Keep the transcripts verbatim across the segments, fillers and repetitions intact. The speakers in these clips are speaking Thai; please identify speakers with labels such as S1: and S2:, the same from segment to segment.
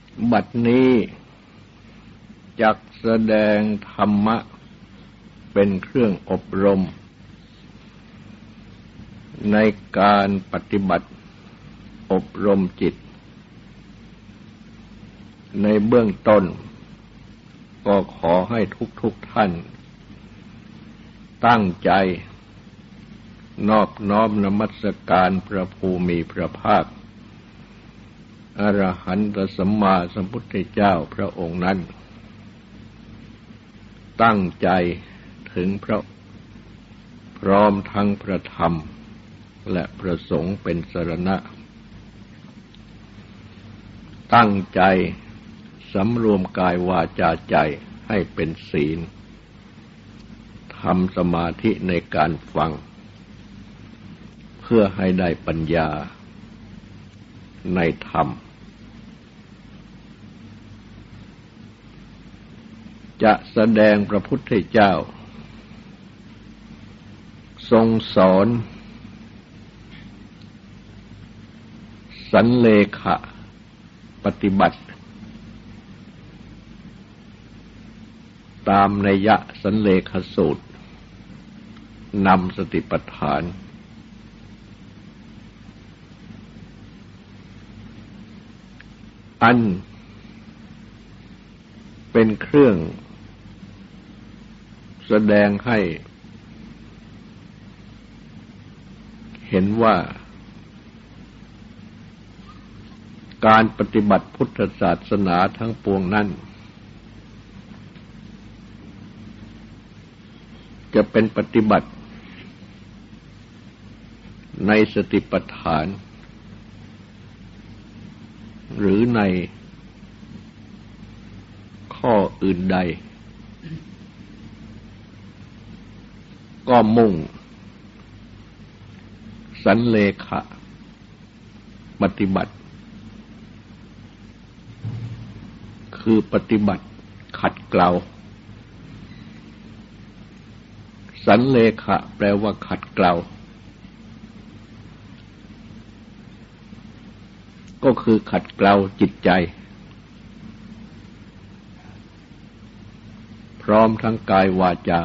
S1: บัดนี้จักแสดงธรรมะเป็นเครื่องอบรมในการปฏิบัติอบรมจิตในเบื้องต้นก็ขอให้ทุกๆท่านตั้งใจนอบน้อมนมัสการพระภูมิพระภาคอรหันตสัมมาสัมพุทธเจ้าพระองค์นั้นตั้งใจถึงพระพร้อมทั้งพระธรรมและพระสงฆ์เป็นสรณะตั้งใจสำรวมกายวาจาใจให้เป็นศีลทำสมาธิในการฟังเพื่อให้ได้ปัญญาในธรรมจะแสดงพระพุทธเจ้าทรงสอนสันเลขะปฏิบัติตามนัยยะสันเลขสูตรนำสติปัฏฐานอันเป็นเครื่องแสดงให้เห็นว่าการปฏิบัติพุทธศาสนาทั้งปวงนั้นจะเป็นปฏิบัติในสติปัฏฐานหรือในข้ออื่นใดก็มุ่งสันเลขะปฏิบัติคือปฏิบัติขัดเกลาสันเลขะแปลว่าขัดเกลาก็คือขัดเกลาจิตใจพร้อมทั้งกายวาจา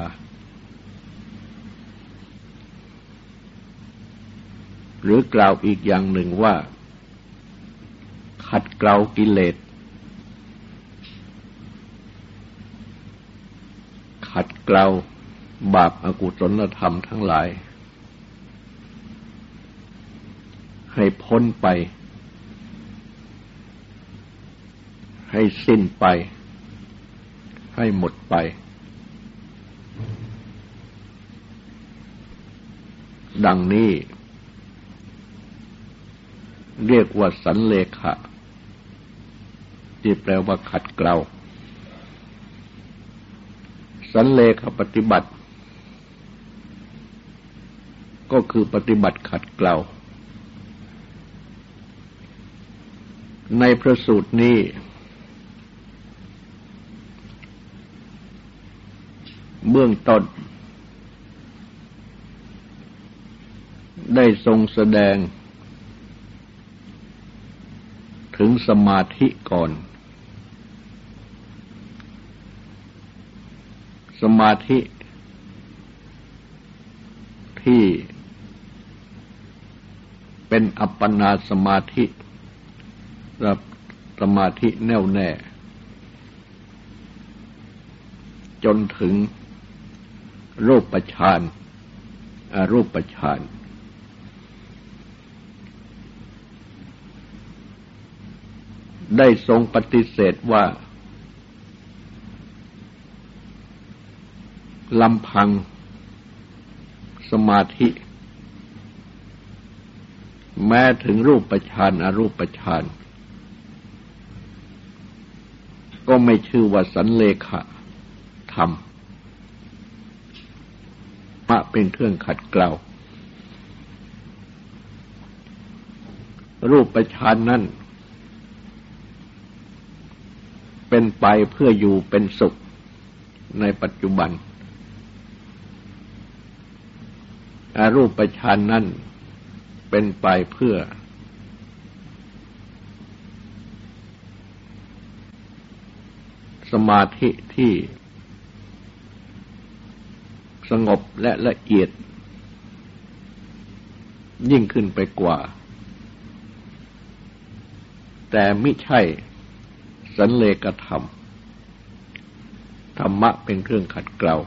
S1: หรือกล่าวอีกอย่างหนึ่งว่าขัดเกลากิเลสขัดเกลาบาปอกุศลธรรมทั้งหลายให้พ้นไปให้สิ้นไปให้หมดไปดังนี้เรียกว่าสันเลขะที่แปลว่าขัดเกลาสันเลขะปฏิบัติก็คือปฏิบัติขัดเกลาในพระสูตรนี้เบื้องต้นได้ทรงแสดงถึงสมาธิก่อนสมาธิที่เป็นอัปปนาสมาธิและสมาธิแน่วแน่จนถึงรูปฌานอรูปฌานได้ทรงปฏิเสธว่าลำพังสมาธิแม้ถึงรูปฌานอรูปฌานก็ไม่ชื่อว่าสันเลขะธรรมมะเป็นเครื่องขัดเกลารูปฌานนั้นเป็นไปเพื่ออยู่เป็นสุขในปัจจุบันอรูปฌานนั้นเป็นไปเพื่อสมาธิที่สงบและละเอียดยิ่งขึ้นไปกว่าแต่มิใช่สันเลขธรรมธรรมะเป็นเครื่องขัดเกลา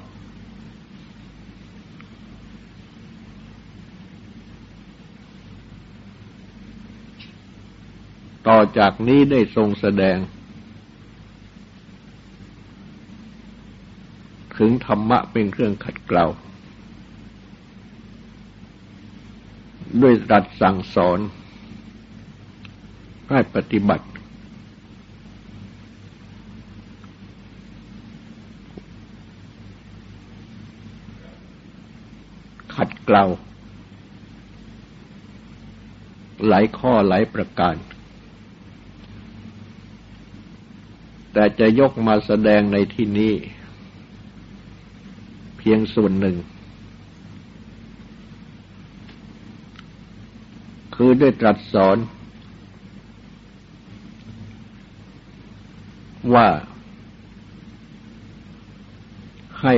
S1: ต่อจากนี้ได้ทรงแสดงถึงธรรมะเป็นเครื่องขัดเกลาด้วยตรัสสั่งสอนให้ปฏิบัติขัดเกลาหลายข้อหลายประการแต่จะยกมาแสดงในที่นี้เพียงส่วนหนึ่งคือได้ตรัสสอนว่าให้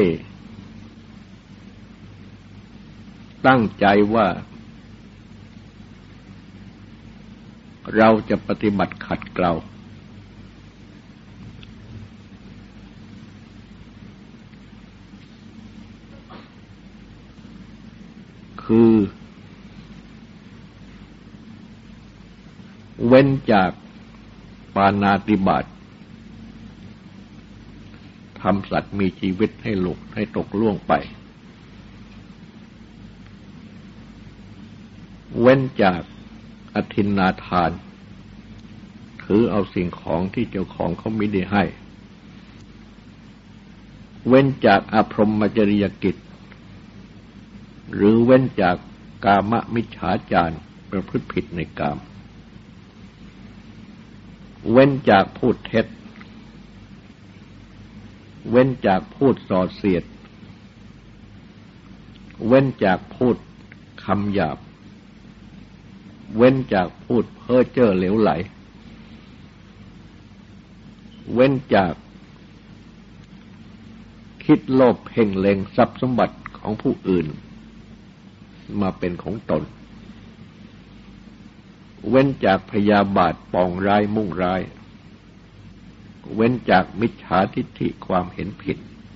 S1: ตั้งใจว่าเราจะปฏิบัติขัดเกลาคือเว้นจากปาณาติบาตทำสัตว์มีชีวิตให้หลุดให้ตกล่วงไปเว้นจากอทินนาทานถือเอาสิ่งของที่เจ้าของเขาไม่ได้ให้เว้นจากอพรหมจริยกิจหรือเว้นจากกามมิจฉาจารประพฤติผิดในกามเว้นจากพูดเท็จเว้นจากพูดส่อเสียดเว้นจากพูดคำหยาบเว้นจากพูดเพ้อเจ้อเหลวไหลเว้นจากคิดโลภเพ่งเล็งทรัพย์สมบัติของผู้อื่นมาเป็นของตนเว้นจากพยาบาทปองร้ายมุ่งร้ายเว้นจากมิจฉาทิฏฐิความเห็นผิด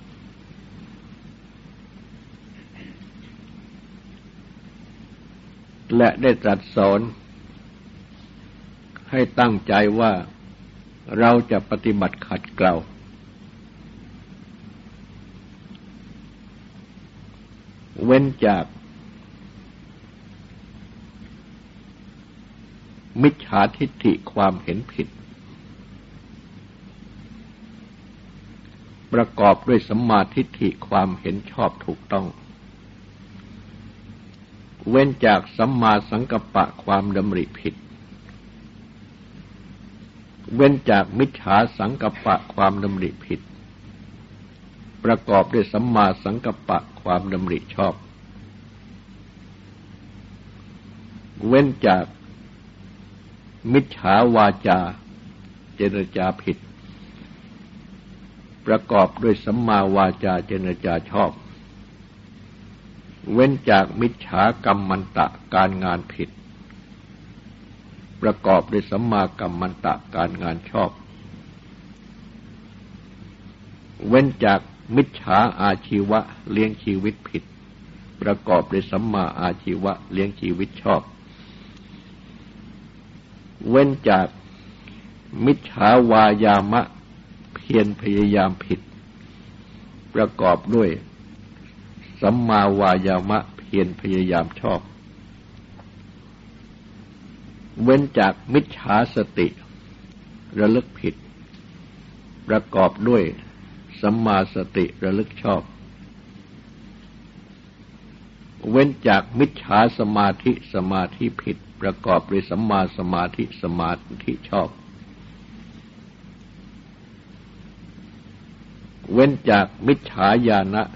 S1: และได้ตรัสสอนให้ตั้งใจว่าเราจะปฏิบัติขัดเกลาเว้นจากมิจฉาทิฏฐิความเห็นผิดประกอบด้วยสัมมาทิฏฐิความเห็นชอบถูกต้องเว้นจากสัมมาสังกัปปะความดำริผิดเว้นจากมิจฉาสังกัปปะความดำริผิดประกอบด้วยสัมมาสังกัปปะความดำริชอบเว้นจากมิจฉาวาจาเจรจาผิดประกอบด้วยสัมมาวาจาเจรจาชอบเว้นจากมิจฉากรรมมันตะการงานผิดประกอบด้วยสัมมากัมมันตะการงานชอบเว้นจากมิจฉาอาชีวะเลี้ยงชีวิตผิดประกอบด้วยสัมมาอาชีวะเลี้ยงชีวิตชอบเว้นจากมิจฉาวายามะเพียรพยายามผิดประกอบด้วยสัมมาวายามะเพียรพยายามชอบเว้นจากมิจฉาสติระลึกผิดประกอบด้วยสัมมาสติระลึกชอบเว้นจากมิจฉาสมาธิสมาธิผิดประกอบด้วยสัมมาสมาธิสมาธิชอบเว้นจากมิจฉาญาณะ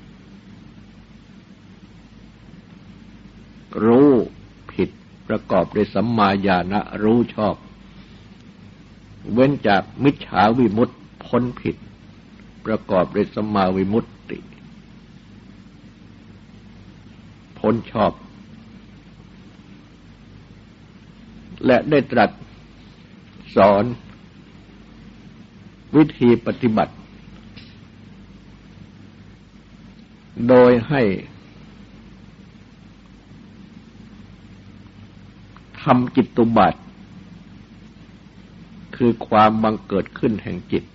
S1: รู้ผิดประกอบด้วยสัมมาญาณะรู้ชอบเว้นจากมิจฉาวิมุตติพ้นผิดประกอบด้วยสัมมาวิมุตติพ้นชอบและได้ตรัสสอนวิธีปฏิบัติโดยให้ทำจิตตุบัติคือความบังเกิดขึ้นแห่งจิต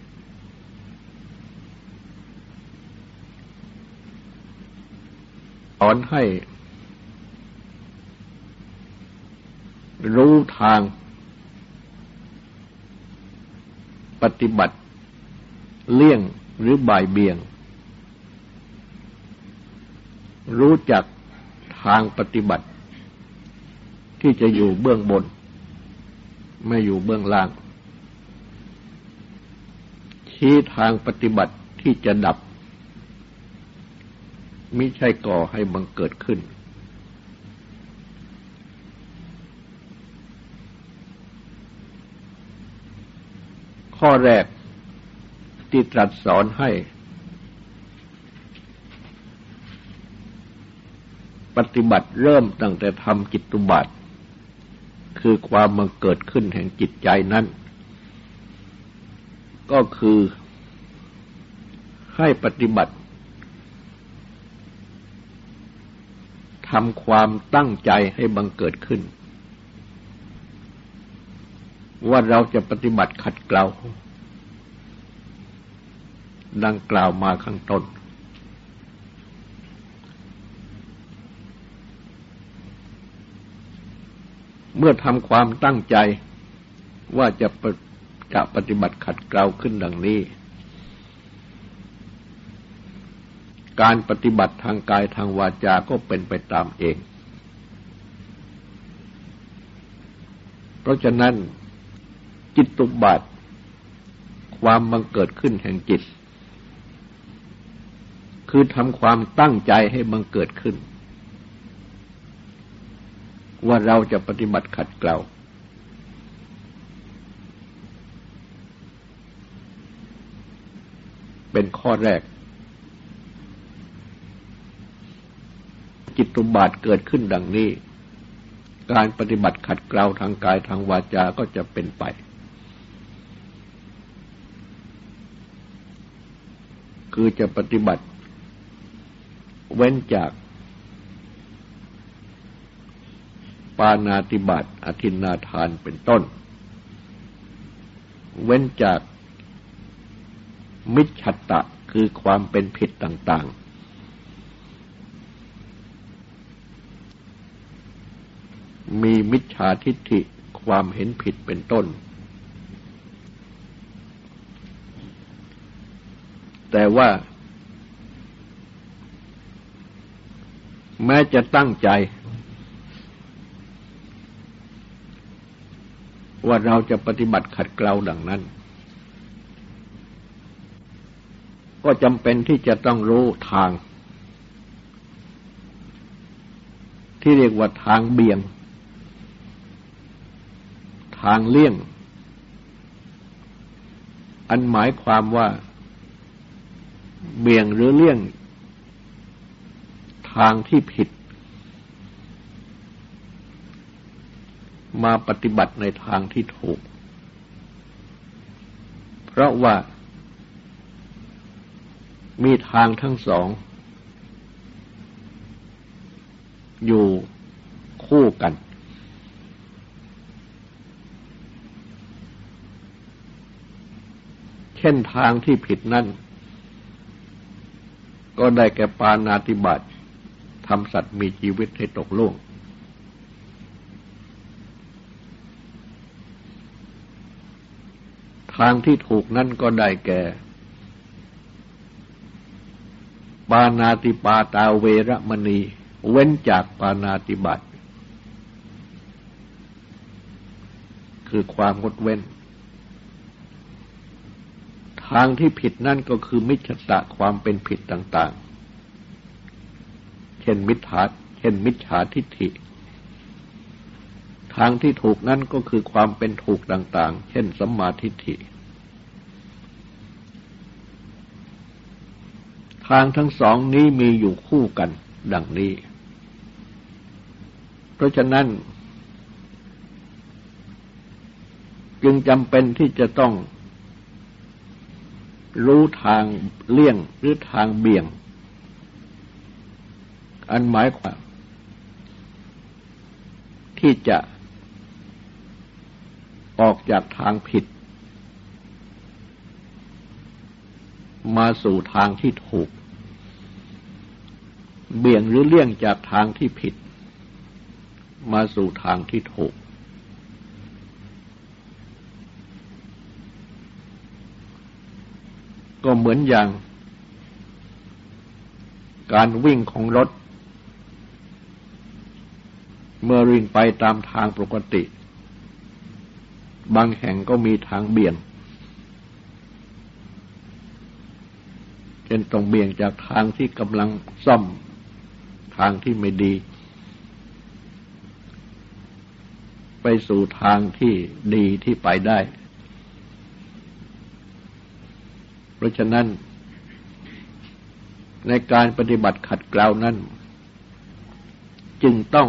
S1: สอนให้รู้ทางปฏิบัติเลี่ยงหรือบ่ายเบี่ยงรู้จักทางปฏิบัติที่จะอยู่เบื้องบนไม่อยู่เบื้องล่างชี้ทางปฏิบัติที่จะดับมิใช่ก่อให้บังเกิดขึ้นข้อแรกที่ตรัสสอนให้ปฏิบัติเริ่มตั้งแต่ทำจิตตุบัติคือความบังเกิดขึ้นแห่งจิตใจนั้นก็คือให้ปฏิบัติทำความตั้งใจให้บังเกิดขึ้นว่าเราจะปฏิบัติขัดเกลาดังกล่าวมาข้างต้นเมื่อทำความตั้งใจว่าจะจะปฏิบัติขัดเกลาขึ้นดังนี้การปฏิบัติทางกายทางวาจาก็เป็นไปตามเองเพราะฉะนั้นจิตตุบัติความบังเกิดขึ้นแห่งจิตคือทำความตั้งใจให้บังเกิดขึ้นว่าเราจะปฏิบัติขัดเกลาเป็นข้อแรกจิตตุบาทเกิดขึ้นดังนี้การปฏิบัติขัดเกลาทางกายทางวาจาก็จะเป็นไปคือจะปฏิบัติเว้นจากปาณาติบาตอทินนาทานเป็นต้นเว้นจากมิจฉัตตะคือความเป็นผิดต่างๆมีมิจฉาทิฏฐิความเห็นผิดเป็นต้นแต่ว่าแม้จะตั้งใจว่าเราจะปฏิบัติขัดเกลาดังนั้นก็จำเป็นที่จะต้องรู้ทางที่เรียกว่าทางเบี่ยงทางเลี่ยงอันหมายความว่าเบี่ยงหรือเลี่ยงทางที่ผิดมาปฏิบัติในทางที่ถูกเพราะว่ามีทางทั้งสองอยู่คู่กันเช่นทางที่ผิดนั่นก็ได้แก่ปาณาติบาตทำสัตว์มีชีวิตให้ตกล่วงทางที่ถูกนั่นก็ได้แก่ปาณาติปาตาเวรมณีเว้นจากปาณาติบาตคือความงดเว้นทางที่ผิดนั่นก็คือมิจฉาความเป็นผิดต่างๆเช่นมิจฉาเช่นมิจฉาทิฏฐิทางที่ถูกนั่นก็คือความเป็นถูกต่างๆเช่นสัมมาทิฏฐิางทั้งสองนี้มีอยู่คู่กันดังนี้เพราะฉะนั้นจึงจำเป็นที่จะต้องรู้ทางเลี่ยงหรือทางเบี่ยงอันหมายความที่จะออกจากทางผิดมาสู่ทางที่ถูกเบี่ยงหรือเลี่ยงจากทางที่ผิดมาสู่ทางที่ถูกก็เหมือนอย่างการวิ่งของรถเมื่อวิ่งไปตามทางปกติบางแห่งก็มีทางเบี่ยงเช่นต้องเบี่ยงจากทางที่กำลังซ่อมทางที่ไม่ดีไปสู่ทางที่ดีที่ไปได้เพราะฉะนั้นในการปฏิบัติขัดเกลานั้นจึงต้อง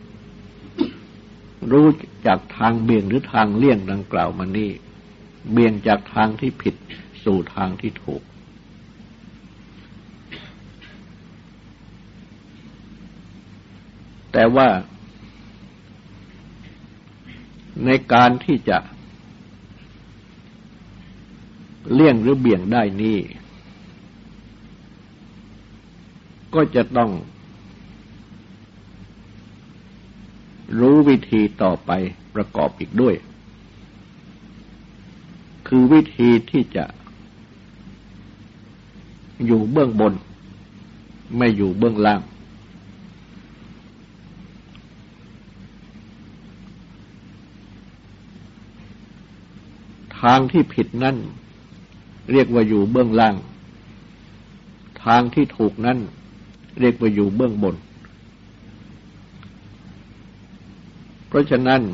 S1: รู้จากทางเบี่ยงหรือทางเลี่ยงดังกล่าวมานี้เบี่ยงจากทางที่ผิดสู่ทางที่ถูกแต่ว่าในการที่จะเลี่ยงหรือเบี่ยงได้นี้ก็จะต้องรู้วิธีต่อไปประกอบอีกด้วยคือวิธีที่จะอยู่เบื้องบนไม่อยู่เบื้องล่างทางที่ผิดนั่นเรียกว่าอยู่เบื้องล่างทางที่ถูกนั่นเรียกว่าอยู่เบื้องบนเพราะฉะนั้น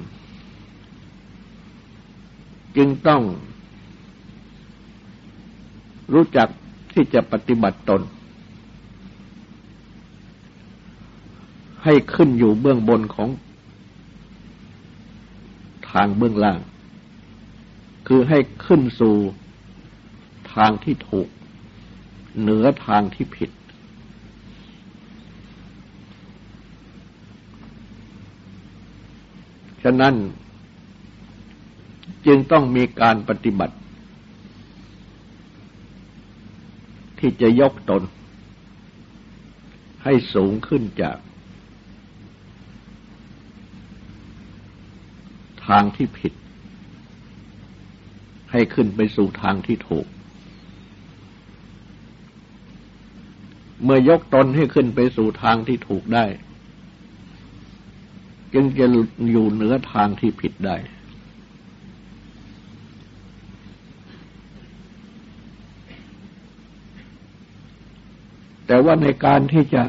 S1: จึงต้องรู้จักที่จะปฏิบัติตนให้ขึ้นอยู่เบื้องบนของทางเบื้องล่างคือให้ขึ้นสู่ทางที่ถูกเหนือทางที่ผิดฉะนั้นจึงต้องมีการปฏิบัติที่จะยกตนให้สูงขึ้นจากทางที่ผิดให้ขึ้นไปสู่ทางที่ถูกเมื่อยกตนให้ขึ้นไปสู่ทางที่ถูกได้จึงจะอยู่เหนือทางที่ผิดได้แต่ว่าในการที่จะ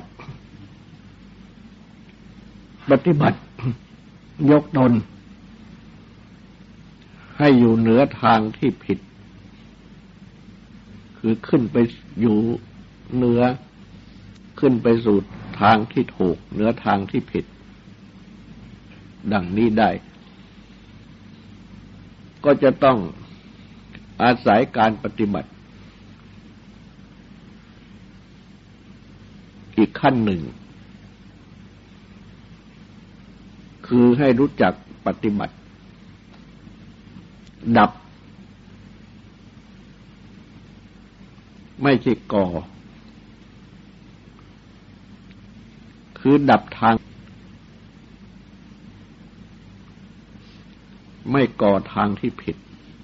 S1: ปฏิบัติยกตนให้อยู่เหนือทางที่ผิดคือขึ้นไปอยู่เหนือขึ้นไปสู่ทางที่ถูกเหนือทางที่ผิดดังนี้ได้ก็จะต้องอาศัยการปฏิบัติอีกขั้นหนึ่งคือให้รู้จักปฏิบัติดับไม่ใช่ก่อคือดับทางไม่ก่อทางที่ผิด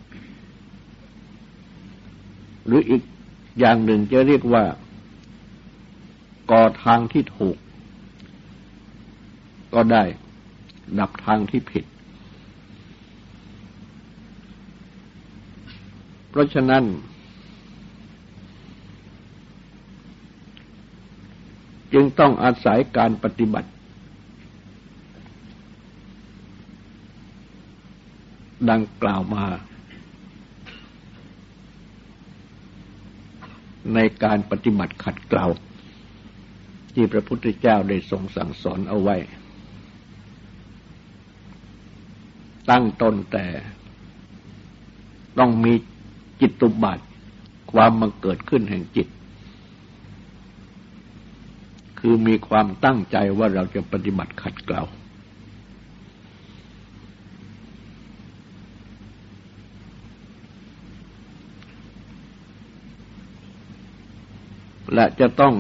S1: หรืออีกอย่างหนึ่งจะเรียกว่าก่อทางที่ถูกก็ได้ดับทางที่ผิดเพราะฉะนั้นจึงต้องอาศัยการปฏิบัติดังกล่าวมาในการปฏิบัติขัดเกลาที่พระพุทธเจ้าได้ทรงสั่งสอนเอาไว้ตั้งต้นแต่ต้องมีจิตตุบาทความบังเกิดขึ้นแห่งจิตคือมีความตั้งใจว่าเราจะปฏิบัติขัดเกลาและจะต้อง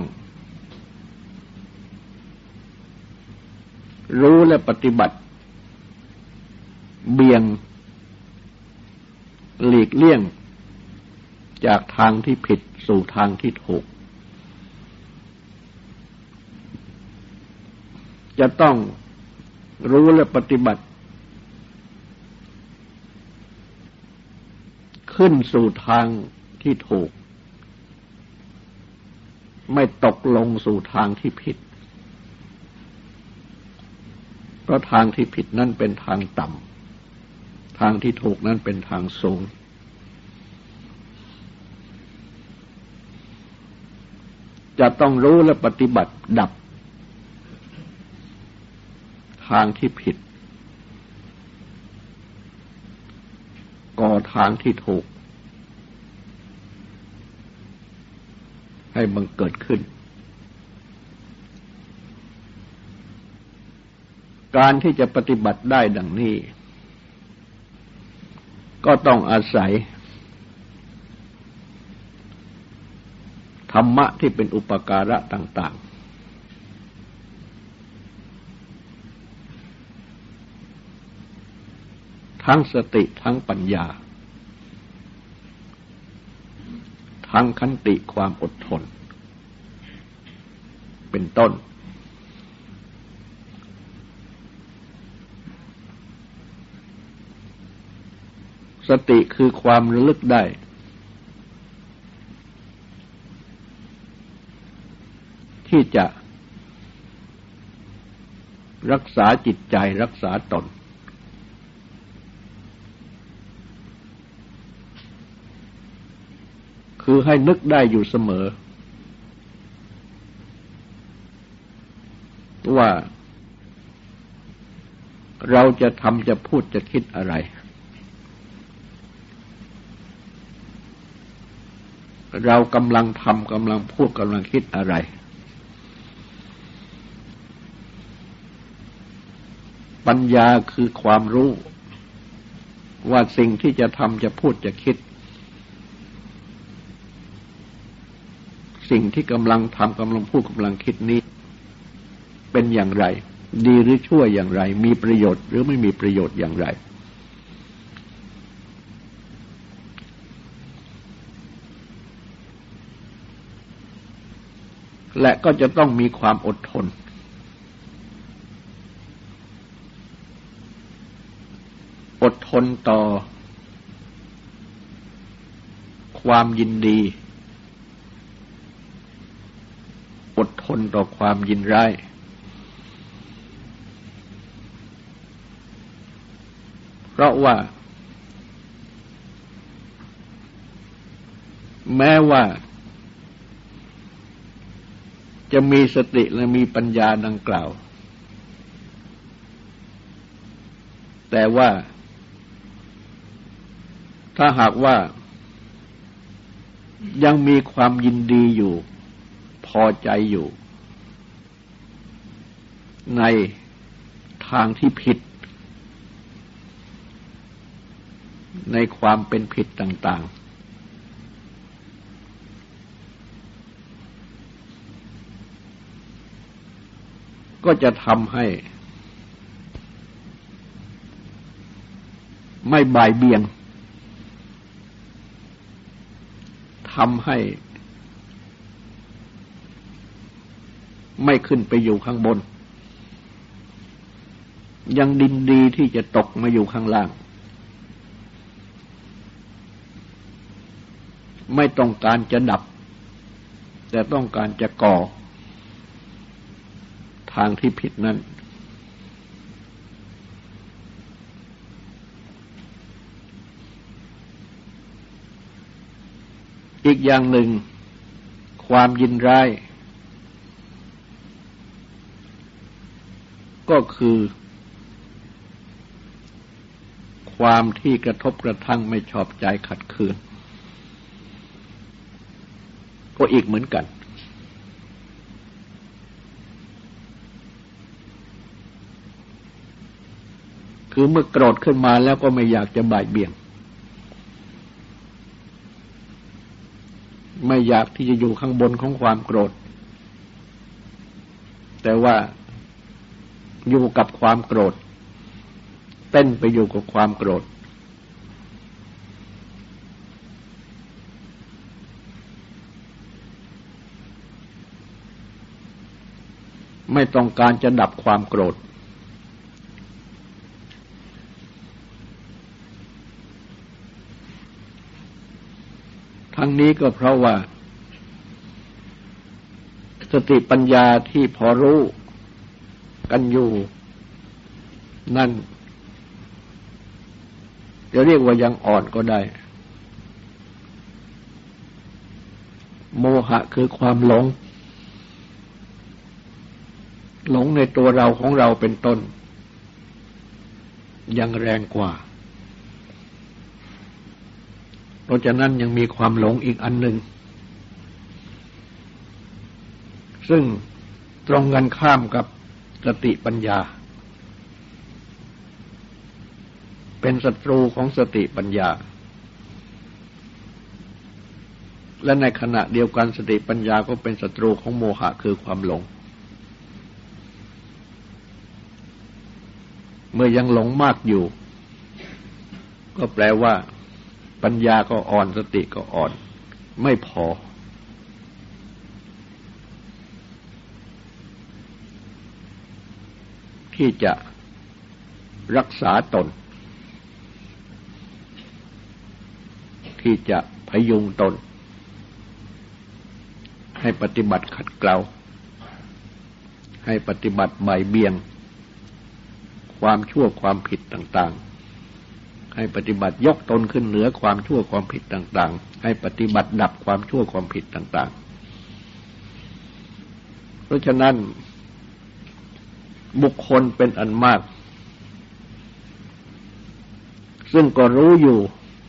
S1: รู้และปฏิบัติเบี่ยงหลีกเลี่ยงจากทางที่ผิดสู่ทางที่ถูกจะต้องรู้และปฏิบัติขึ้นสู่ทางที่ถูกไม่ตกลงสู่ทางที่ผิดเพราะทางที่ผิดนั่นเป็นทางต่ำทางที่ถูกนั่นเป็นทางสูงจะต้องรู้และปฏิบัติดับทางที่ผิดก่อทางที่ถูกให้บังเกิดขึ้นการที่จะปฏิบัติได้ดังนี้ก็ต้องอาศัยธรรมะที่เป็นอุปการะต่างๆทั้งสติทั้งปัญญาทั้งขันติความอดทนเป็นต้นสติคือความระลึกได้ที่จะรักษาจิตใจรักษาตนคือให้นึกได้อยู่เสมอว่าเราจะทำจะพูดจะคิดอะไรเรากำลังทำกำลังพูดกำลังคิดอะไรปัญญาคือความรู้ว่าสิ่งที่จะทำจะพูดจะคิดสิ่งที่กำลังทำกำลังพูดกำลังคิดนี้เป็นอย่างไรดีหรือชั่วอย่างไรมีประโยชน์หรือไม่มีประโยชน์อย่างไรและก็จะต้องมีความอดทนอดทนต่อความยินดีอดทนต่อความยินร้ายเพราะว่าแม้ว่าจะมีสติและมีปัญญาดังกล่าวแต่ว่าถ้าหากว่ายังมีความยินดีอยู่พอใจอยู่ในทางที่ผิดในความเป็นผิดต่างๆก็จะทำให้ไม่บ่ายเบี่ยงทำให้ไม่ขึ้นไปอยู่ข้างบนยังดินดีที่จะตกมาอยู่ข้างล่างไม่ต้องการจะดับแต่ต้องการจะก่อทางที่ผิดนั้นอีกอย่างหนึ่งความยินร้ายก็คือความที่กระทบกระทั่งไม่ชอบใจขัดเคืองก็อีกเหมือนกันคือเมื่อโกรธขึ้นมาแล้วก็ไม่อยากจะบ่ายเบี่ยงไม่อยากที่จะอยู่ข้างบนของความโกรธแต่ว่าอยู่กับความโกรธเต้นไปอยู่กับความโกรธไม่ต้องการจะดับความโกรธทั้งนี้ก็เพราะว่าสติปัญญาที่พอรู้กันอยู่นั่นจะเรียกว่ายังอ่อนก็ได้โมหะคือความหลงหลงในตัวเราของเราเป็นต้นยังแรงกว่าเพราะฉะนั้นยังมีความหลงอีกอันหนึ่งซึ่งตรงกันข้ามกับสติปัญญาเป็นศัตรูของสติปัญญาและในขณะเดียวกันสติปัญญาก็เป็นศัตรูของโมหะคือความหลงเมื่อยังหลงมากอยู่ก็แปลว่าปัญญาก็อ่อนสติก็อ่อนไม่พอที่จะรักษาตนที่จะพยุงตนให้ปฏิบัติขัดเกลาให้ปฏิบัติบ่ายเบี่ยงความชั่วความผิดต่างๆให้ปฏิบัติยกตนขึ้นเหนือความชั่วความผิดต่างๆให้ปฏิบัติดับความชั่วความผิดต่างๆเพราะฉะนั้นบุคคลเป็นอันมากซึ่งก็รู้อยู่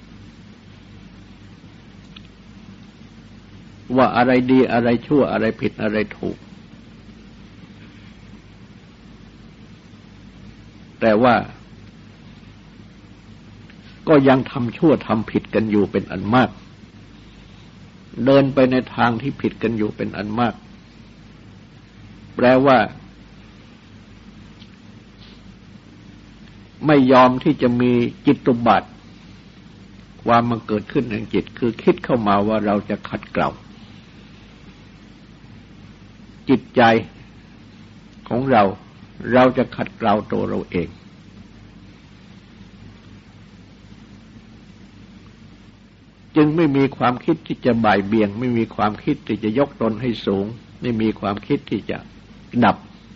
S1: ว่าอะไรดีอะไรชั่วอะไรผิดอะไรถูกแต่ว่าก็ยังทำชั่วทำผิดกันอยู่เป็นอันมากเดินไปในทางที่ผิดกันอยู่เป็นอันมากแปลว่าไม่ยอมที่จะมีจิตตุบาทความมันเกิดขึ้นในจิตคือคิดเข้ามาว่าเราจะขัดเกลาจิตใจของเราเราจะขัดเกลาตัวเราเองจึงไม่มีความคิดที่จะบ่ายเบี่ยงไม่มีความคิดที่จะยกตนให้สูงไม่มีความคิดที่จะดับ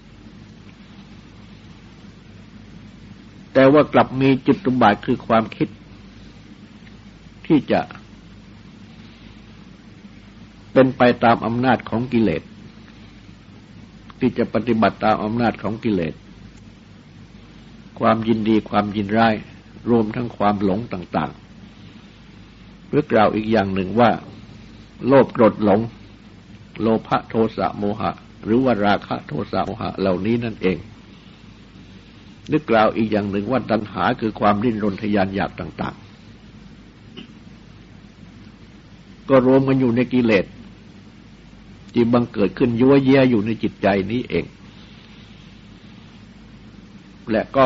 S1: แต่ว่ากลับมีจิตตุบาทคือความคิดที่จะเป็นไปตามอำนาจของกิเลสที่จะปฏิบัติตามอำนาจของกิเลสความยินดีความยินร้ายรวมทั้งความหลงต่างๆหรือกล่าวอีกอย่างหนึ่งว่าโลภโกรธหลงโลภะโทสะโมหะหรือว่าราคะโทสะโมหะเหล่านี้นั่นเองนึกกล่าวอีกอย่างหนึ่งว่าตัณหาคือความดิ้นรนทะยานอยากต่างๆก็รวมกันอยู่ในกิเลสที่บังเกิดขึ้นยั่วเย้ยอยู่ในจิตใจนี้เองและก็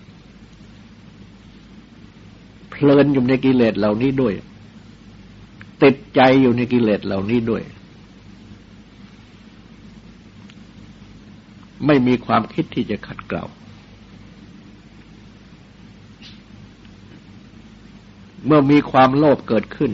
S1: เพลินอยู่ในกิเลสเหล่านี้ด้วยติดใจอยู่ในกิเลสเหล่านี้ด้วยไม่มีความคิดที่จะขัดเกลาเมื่อมีความโลภเกิดขึ้น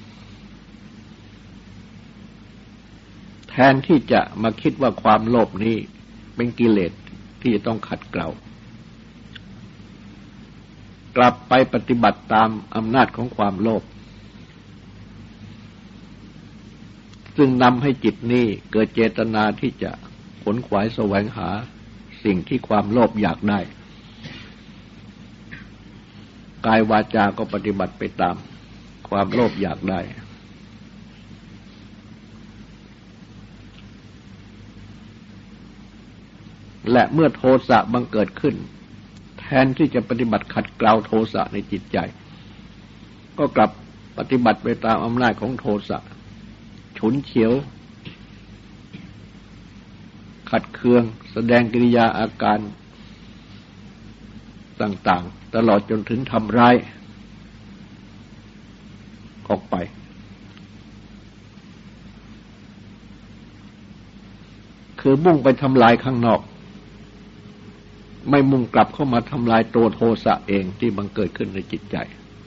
S1: แทนที่จะมาคิดว่าความโลภนี้เป็นกิเลสที่จะต้องขัดเกลากลับไปปฏิบัติตามอำนาจของความโลภซึ่งนำให้จิตนี้เกิดเจตนาที่จะขวนขวายแสวงหาสิ่งที่ความโลภอยากได้กายวาจาก็ปฏิบัติไปตามความโลภอยากได้และเมื่อโทสะบังเกิดขึ้นแทนที่จะปฏิบัติขัดเกลาโทสะในจิตใจก็กลับปฏิบัติไปตามอำนาจของโทสะฉุนเฉียวขัดเคืองแสดงกิริยาอาการต่างๆตลอดจนถึงทำร้ายออกไปคือมุ่งไปทำลายข้างนอกไม่มุ่งกลับเข้ามาทำลายตัวโทสะเองที่บังเกิดขึ้นในจิตใจ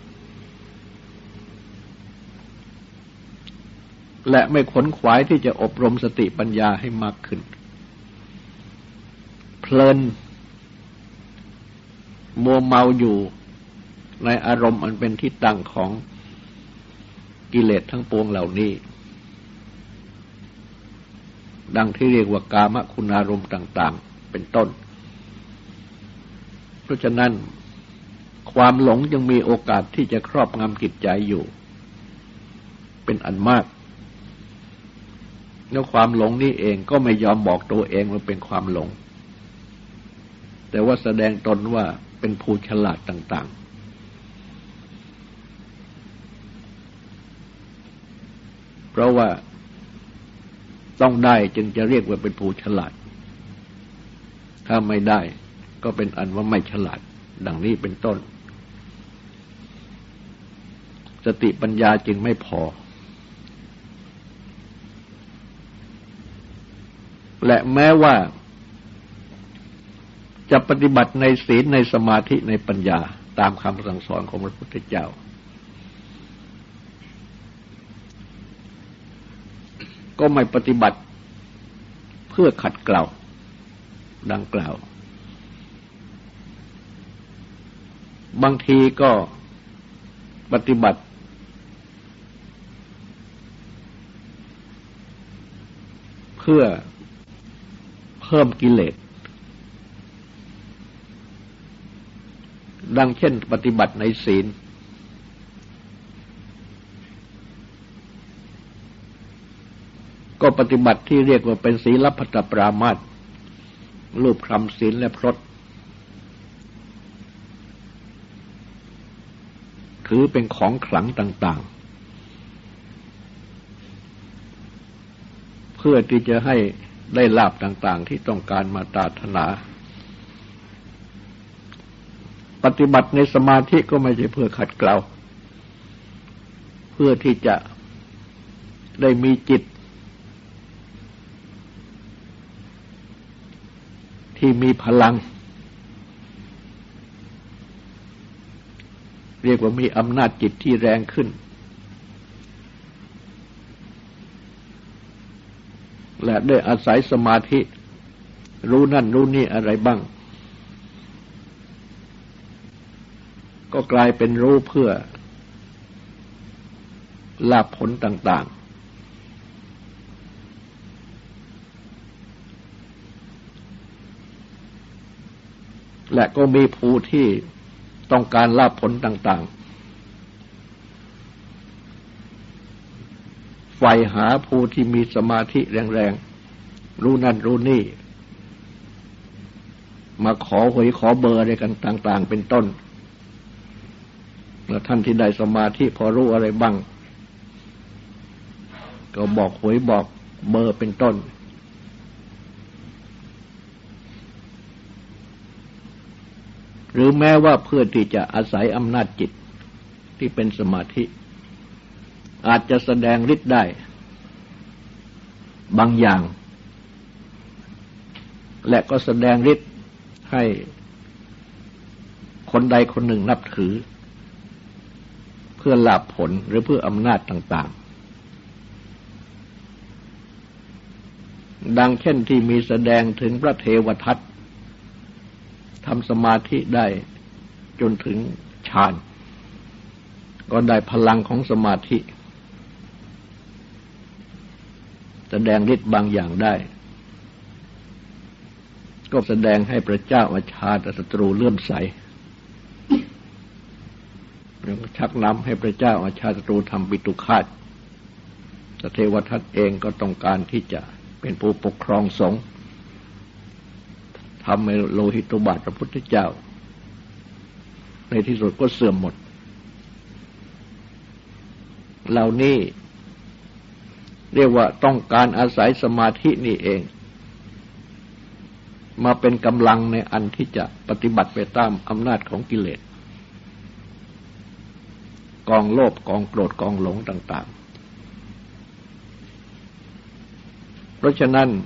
S1: และไม่ขนขวายที่จะอบรมสติปัญญาให้มากขึ้นเพลินมัวเมาอยู่ในอารมณ์อันเป็นที่ตั้งของกิเลสทั้งปวงเหล่านี้ดังที่เรียกว่ากามคุณอารมณ์ต่างๆเป็นต้นเพราะฉะนั้นความหลงยังมีโอกาสที่จะครอบงำจิตใจอยู่เป็นอันมากแล้วความหลงนี้เองก็ไม่ยอมบอกตัวเองว่าเป็นความหลงแต่ว่าแสดงตนว่าเป็นผู้ฉลาดต่างๆเพราะว่าต้องได้จึงจะเรียกว่าเป็นผู้ฉลาดถ้าไม่ได้ก็เป็นอันว่าไม่ฉลาดดังนี้เป็นต้นสติปัญญาจึงไม่พอและแม้ว่าจะปฏิบัติในศีลในสมาธิในปัญญาตามคำสั่งสอนของพระพุทธเจ้าก็ไม่ปฏิบัติเพื่อขัดเกลาดังกล่าวบางทีก็ปฏิบัติเพื่อเพิ่มกิเลสดังเช่นปฏิบัติในศีลก็ปฏิบัติที่เรียกว่าเป็นศีลพัตตปรามาสรูปคำศีลและพรตถือเป็นของขลังต่างๆเพื่อที่จะให้ได้ลาภต่างๆที่ต้องการมาปรารถนาปฏิบัติในสมาธิก็ไม่ใช่เพื่อขัดเกลาเพื่อที่จะได้มีจิตที่มีพลังเรียกว่ามีอำนาจจิตที่แรงขึ้นและได้อาศัยสมาธิรู้นั่นรู้นี่อะไรบ้างก็กลายเป็นรู้เพื่อลาภผลต่างๆและก็มีผู้ที่ต้องการลาภผลต่างๆใฝ่หาผู้ที่มีสมาธิแรงๆรู้นั่นรู้นี่มาขอหวยขอเบอร์อะไรกันต่างๆเป็นต้นแล้วท่านที่ได้สมาธิพอรู้อะไรบ้างก็บอกหวยบอกเบอร์เป็นต้นหรือแม้ว่าเพื่อที่จะอาศัยอำนาจจิตที่เป็นสมาธิอาจจะแสดงฤทธิ์ได้บางอย่างและก็แสดงฤทธิ์ให้คนใดคนหนึ่งนับถือเพื่อลาภผลหรือเพื่ออำนาจต่างๆดังเช่นที่มีแสดงถึงพระเทวทัตทำสมาธิได้จนถึงฌานก็ได้พลังของสมาธิแสดงฤทธิ์บางอย่างได้ก็แสดงให้พระเจ้าอาชาติศัตรูเลื่อมใสแล้วก็ชักนำให้พระเจ้าอาชาติศัตรูทำปิตุฆาตแต่เทวทัตเองก็ต้องการที่จะเป็นผู้ปกครองสงฆ์ทำให้โลหิตุบาทพระพุทธเจ้าในที่สุดก็เสื่อมหมดเหล่านี้เรียกว่าต้องการอาศัยสมาธินี่เองมาเป็นกำลังในอันที่จะปฏิบัติไปตามอำนาจของกิเลสกองโลภกองโกรธกองหลงต่างๆเพราะฉะนั้น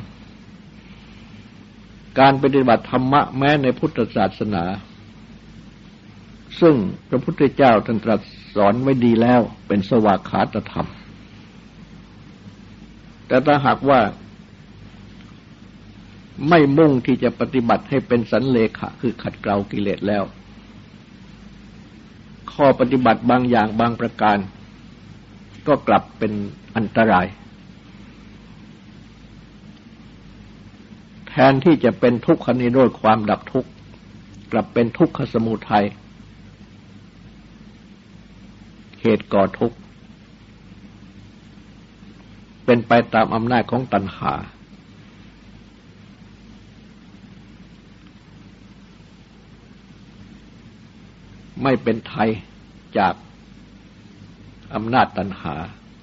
S1: การปฏิบัติธรรมะแม้ในพุทธศาสนาซึ่งพระพุทธเจ้าท่านตรัสสอนไว้ดีแล้วเป็นสวากขาตธรรมแต่ถ้าหากว่าไม่มุ่งที่จะปฏิบัติให้เป็นสันเลขะคือขัดเกลากิเลสแล้วข้อปฏิบัติบางอย่างบางประการก็กลับเป็นอันตรายแทนที่จะเป็นทุกขนิโรธความดับทุกข์กลับเป็นทุกขสมุทัยเหตุก่อทุกข์เป็นไปตามอำนาจของตัณหาไม่เป็นไทยจากอำนาจตัณหา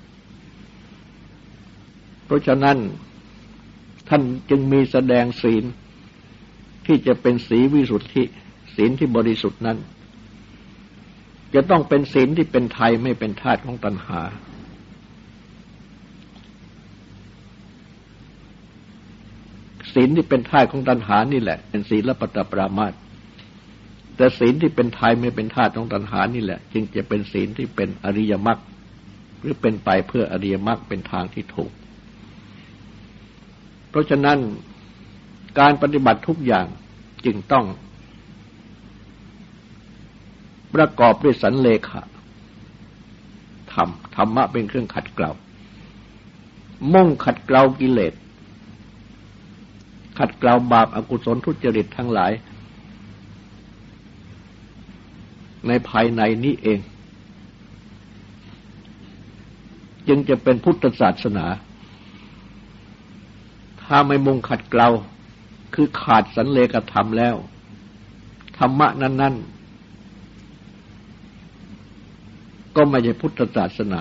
S1: เพราะฉะนั้นท่านจึงมีแสดงศีลที่จะเป็นศีลวิสุทธิศีลที่บริสุทธิ์นั้นจะต้องเป็นศีลที่เป็นไทยไม่เป็นทาสของตัณหาศีลที่เป็นทาสของตัณหานี่แหละเป็นศีลปัตตปรามาสแต่ศีลที่เป็นไทยไม่เป็นทาสของตัณหานี่แหละจึงจะเป็นศีลที่เป็นอริยมรรคหรือเป็นไปเพื่ออริยมรรคเป็นทางที่ถูกเพราะฉะนั้นการปฏิบัติทุกอย่างจึงต้องประกอบด้วยสันเลขะธรรมธรรมะเป็นเครื่องขัดเกลามุ่งขัดเกลากิเลสขัดเกลาบาปอกุศลทุจริตทั้งหลายในภายในนี้เองจึงจะเป็นพุทธศาสนาถ้าไม่มุ่งขัดเกลาคือขาดสันเลขธรรมแล้วธรรมะนั้นๆก็ไม่ใช่พุทธศาสนา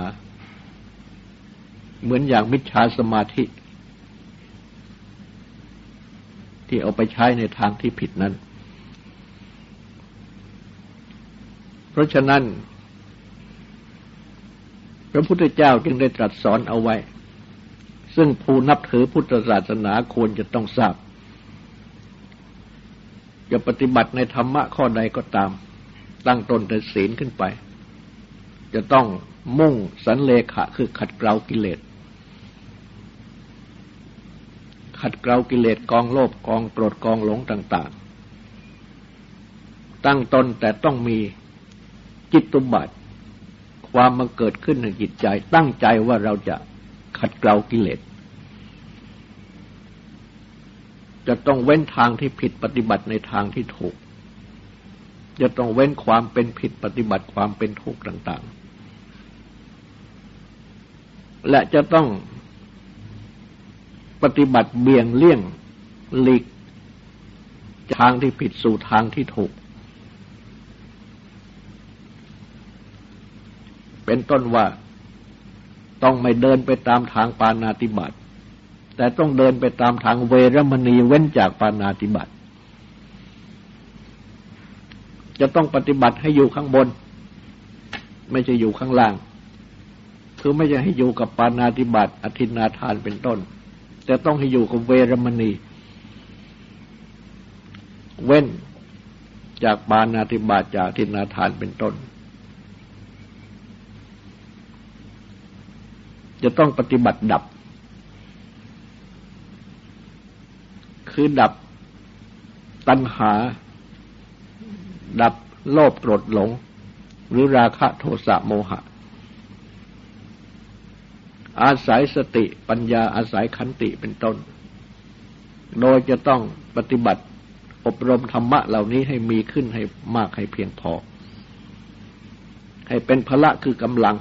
S1: เหมือนอย่างมิจฉาสมาธิที่เอาไปใช้ในทางที่ผิดนั้นเพราะฉะนั้นพระพุทธเจ้าจึงได้ตรัสสอนเอาไว้ซึ่งผู้นับถือพุทธศาสนาควรจะต้องทราบจะปฏิบัติในธรรมะข้อใดก็ตามตั้งตนแต่ศีลขึ้นไปจะต้องมุ่งสันเลขะคือขัดเกลากิเลสขัดเกลากิเลสกองโลภกองโกรธกองหลงต่างๆตั้งตนแต่ต้องมีจิตตุบาทความมาเกิดขึ้นในจิตใจตั้งใจว่าเราจะขัดเกลากิเลสจะต้องเว้นทางที่ผิดปฏิบัติในทางที่ถูกจะต้องเว้นความเป็นผิดปฏิบัติความเป็นทุกข์ต่างๆและจะต้องปฏิบัติเบี่ยงเลี่ยงหลีกทางที่ผิดสู่ทางที่ถูกเป็นต้นว่าต้องไม่เดินไปตามทางปาณาติบาตแต่ต้องเดินไปตามทางเวรมณีเว้นจากปาณาติบาตจะต้องปฏิบัติให้อยู่ข้างบนไม่ใช่อยู่ข้างล่างคือไม่ใช่ให้อยู่กับปาณาติบาตอทินนาทานเป็นต้นแต่ต้องให้อยู่กับเวรมณีเว้นจากปาณาติบาตจากอทินนาทานเป็นต้นจะต้องปฏิบัติดับคือดับตัณหาดับโลภโกรธหลงหรือราคะโทสะโมหะอาศัยสติปัญญาอาศัยขันติเป็นต้นโดยจะต้องปฏิบัติอบรมธรรมะเหล่านี้ให้มีขึ้นให้มากให้เพียงพอให้เป็นพละคือกำลัง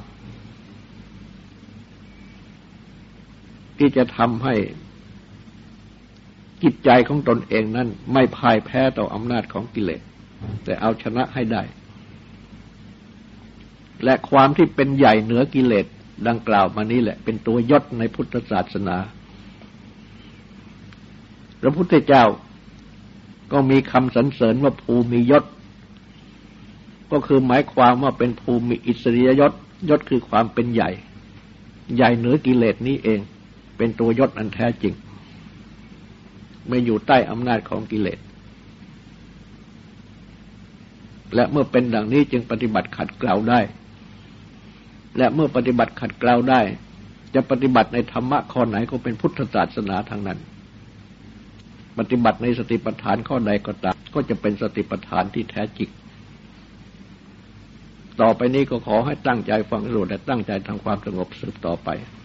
S1: ที่จะทำให้จิตใจของตนเองนั้นไม่พ่ายแพ้ต่ออำนาจของกิเลสแต่เอาชนะให้ได้และความที่เป็นใหญ่เหนือกิเลสดังกล่าวมานี้แหละเป็นตัวยศในพุทธศาสนาพระพุทธเจ้าก็มีคำสรรเสริญว่าภูมิยศก็คือหมายความว่าเป็นภูมิอิสริยยศยศคือความเป็นใหญ่ใหญ่เหนือกิเลสนี้เองเป็นตัวยศอันแท้จริงไม่อยู่ใต้อำนาจของกิเลสและเมื่อเป็นดังนี้จึงปฏิบัติขัดเกลาได้และเมื่อปฏิบัติขัดเกลาได้จะปฏิบัติในธรรมะข้อไหนก็เป็นพุทธศาสนาทางนั้นปฏิบัติในสติปัฏฐานข้อใดก็ตามก็จะเป็นสติปัฏฐานที่แท้จริงต่อไปนี้ก็ขอให้ตั้งใจฟังสวดและตั้งใจทำความสงบสืบต่อไป